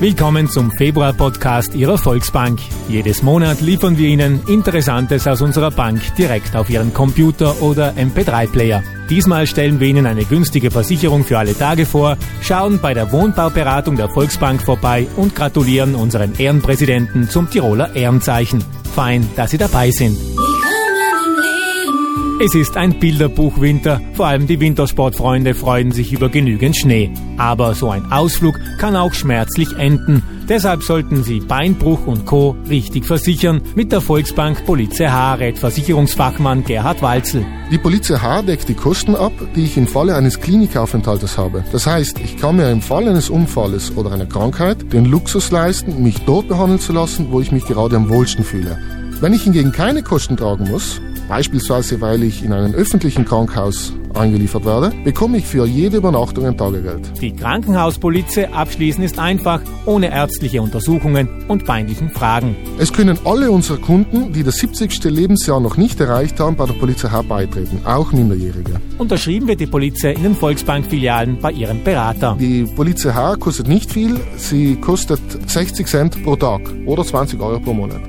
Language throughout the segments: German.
Willkommen zum Februar-Podcast Ihrer Volksbank. Jedes Monat liefern wir Ihnen Interessantes aus unserer Bank direkt auf Ihren Computer oder MP3-Player. Diesmal stellen wir Ihnen eine günstige Versicherung für alle Tage vor, schauen bei der Wohnbauberatung der Volksbank vorbei und gratulieren unseren Ehrenpräsidenten zum Tiroler Ehrenzeichen. Fein, dass Sie dabei sind. Es ist ein Bilderbuchwinter, vor allem die Wintersportfreunde freuen sich über genügend Schnee. Aber so ein Ausflug kann auch schmerzlich enden. Deshalb sollten Sie Beinbruch und Co. richtig versichern. Mit der Volksbank Police H rät Versicherungsfachmann Gerhard Walzel. Die Police H deckt die Kosten ab, die ich im Falle eines Klinikaufenthaltes habe. Das heißt, ich kann mir im Fall eines Unfalles oder einer Krankheit den Luxus leisten, mich dort behandeln zu lassen, wo ich mich gerade am wohlsten fühle. Wenn ich hingegen keine Kosten tragen muss, beispielsweise weil ich in einem öffentlichen Krankenhaus eingeliefert werde, bekomme ich für jede Übernachtung ein Tagegeld. Die Krankenhauspolize abschließen ist einfach, ohne ärztliche Untersuchungen und peinlichen Fragen. Es können alle unsere Kunden, die das 70. Lebensjahr noch nicht erreicht haben, bei der Police H beitreten, auch Minderjährige. Unterschrieben wird die Police in den Volksbank-Filialen bei ihrem Berater. Die Police H kostet nicht viel, sie kostet 60 Cent pro Tag oder 20 Euro pro Monat.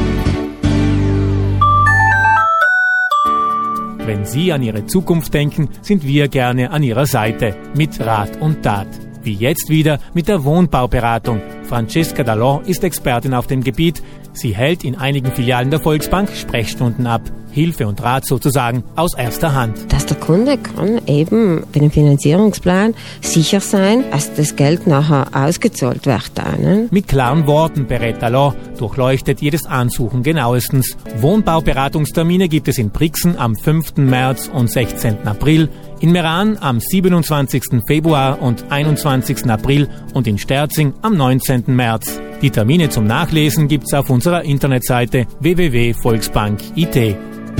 Wenn Sie an Ihre Zukunft denken, sind wir gerne an Ihrer Seite mit Rat und Tat. Wie jetzt wieder mit der Wohnbauberatung. Francesca Dallon ist Expertin auf dem Gebiet. Sie hält in einigen Filialen der Volksbank Sprechstunden ab. Hilfe und Rat sozusagen aus erster Hand. Dass der Kunde kann eben bei dem Finanzierungsplan sicher sein, dass das Geld nachher ausgezahlt wird. Mit klaren Worten berät Dallon, durchleuchtet jedes Ansuchen genauestens. Wohnbauberatungstermine gibt es in Brixen am 5. März und 16. April, in Meran am 27. Februar und 21. April und in Sterzing am 19. März. Die Termine zum Nachlesen gibt's auf unserer Internetseite www.volksbank.it.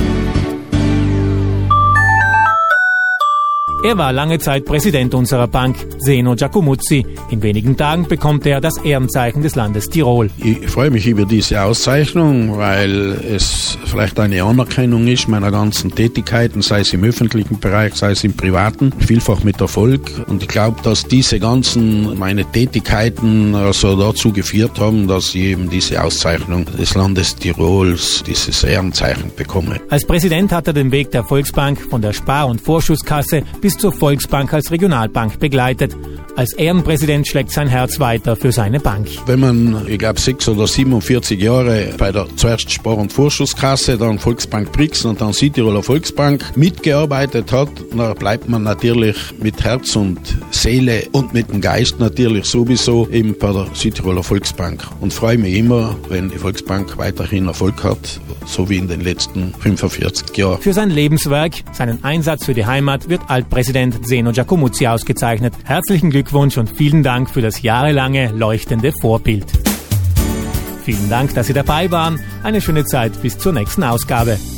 Er war lange Zeit Präsident unserer Bank, Zeno Giacomuzzi. In wenigen Tagen bekommt er das Ehrenzeichen des Landes Tirol. Ich freue mich über diese Auszeichnung, weil es vielleicht eine Anerkennung ist meiner ganzen Tätigkeiten, sei es im öffentlichen Bereich, sei es im privaten, vielfach mit Erfolg. Und ich glaube, dass diese ganzen meine Tätigkeiten also dazu geführt haben, dass ich eben diese Auszeichnung des Landes Tirols, dieses Ehrenzeichen bekomme. Als Präsident hat er den Weg der Volksbank von der Spar- und Vorschusskasse bis zur Volksbank als Regionalbank begleitet. Als Ehrenpräsident schlägt sein Herz weiter für seine Bank. Wenn man, ich glaube, 6 oder 47 Jahre bei der zuerst Spar- und Vorschusskasse, dann Volksbank Brixen und dann Südtiroler Volksbank mitgearbeitet hat, dann bleibt man natürlich mit Herz und Seele und mit dem Geist natürlich sowieso eben bei der Südtiroler Volksbank. Und freue mich immer, wenn die Volksbank weiterhin Erfolg hat, so wie in den letzten 45 Jahren. Für sein Lebenswerk, seinen Einsatz für die Heimat wird Altpräsident Zeno Giacomuzzi ausgezeichnet. Herzlichen Glückwunsch und vielen Dank für das jahrelange leuchtende Vorbild. Vielen Dank, dass Sie dabei waren. Eine schöne Zeit bis zur nächsten Ausgabe.